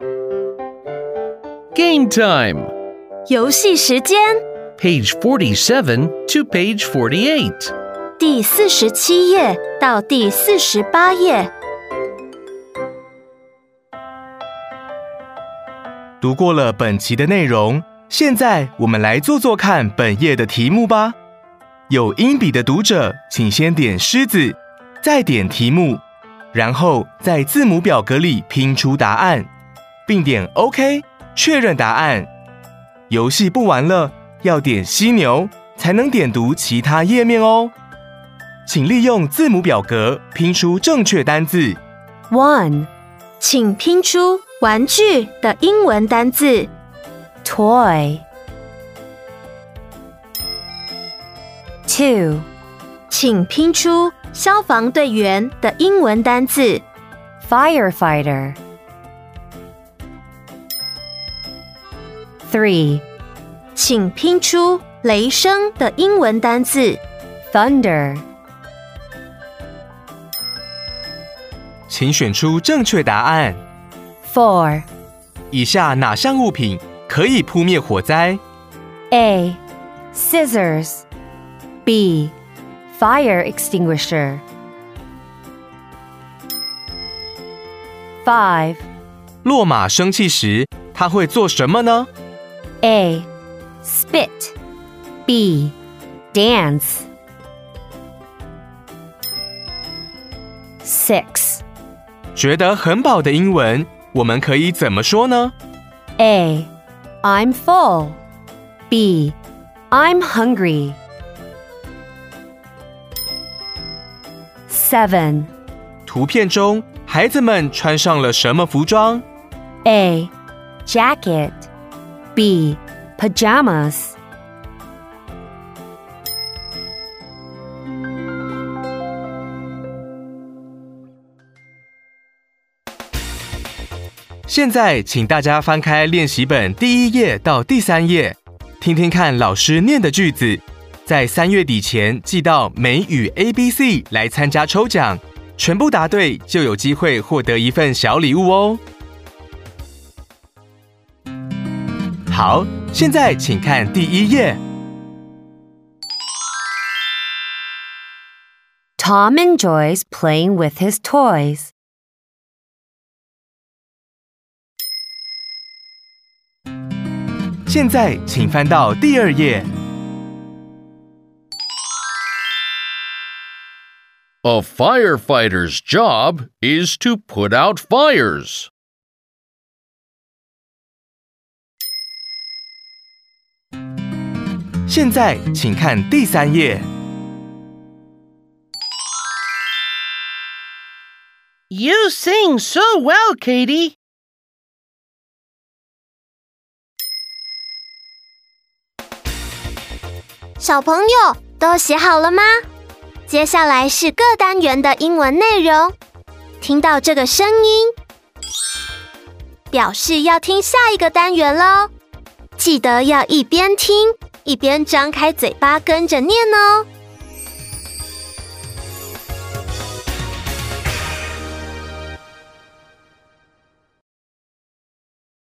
Game time. 游戏时间 Page 47 to page 48. 第47页到第48页。 读过了本期的内容，现在我们来做做看本页的题目吧。有英笔的读者，请先点狮子，再点题目，然后在字母表格里拼出答案，并点 OK 确认答案。游戏不玩了，要点犀牛才能点读其他页面哦。请利用字母表格拼出正确单字。 1. 请拼出玩具的英文单字 toy。 2. 请拼出消防队员的英文单字 firefighter。 3. 请拼出雷声的英文单字 thunder。 请选出正确答案。 4. 以下哪项物品可以扑灭火灾？ A. Scissors. B. Fire extinguisher. 5. 落马生气时，它会做什么呢？ A. Spit. B. Dance. 6. 觉得很饱的英文，我们可以怎么说呢？ A. I'm full. B. I'm hungry. 7. 图片中，孩子们穿上了什么服装？ A. Jacket. B. Pajamas. 现在，请大家翻开练习本第1页到第3页，听听看老师念的句子，在3月底前寄到美语 ABC 来参加抽奖，全部答对就有机会获得一份小礼物哦。好，现在请看第1页。 Tom enjoys playing with his toys. 现在请翻到第2页。 A firefighter's job is to put out fires. 现在请看第3页。 You sing so well, Katie. 小朋友都写好了吗？接下来是各单元的英文内容。听到这个声音，表示要听下一个单元咯。记得要一边听，一边张开嘴巴跟着念哦。